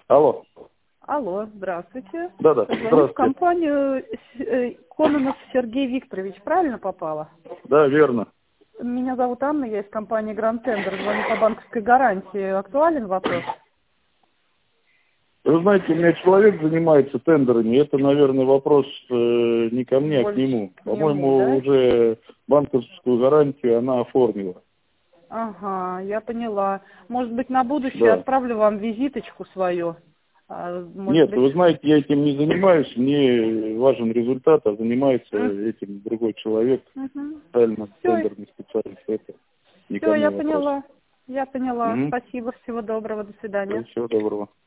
Алло. Алло, здравствуйте. Да-да, Звоню в здравствуйте. компанию Кононов Сергей Викторович, правильно попала? Да, верно. Меня зовут Анна, я из компании Гранд Тендер, звоню по банковской гарантии. Актуален вопрос? Вы знаете, у меня человек занимается тендерами. Это, наверное, вопрос не ко мне, а к Больше нему. к нему, По-моему, да? уже банковскую гарантию она оформила. Ага, я поняла. Может быть, на будущее Да. отправлю вам визиточку свою. Может Нет, быть... вы знаете, я этим не занимаюсь. Мне важен результат, а занимается М, этим другой человек, мгм. специально Все, тендерный специалист. Это не ко все, мне я вопрос. поняла. Я поняла. Угу. Спасибо, всего доброго, до свидания. Всего доброго.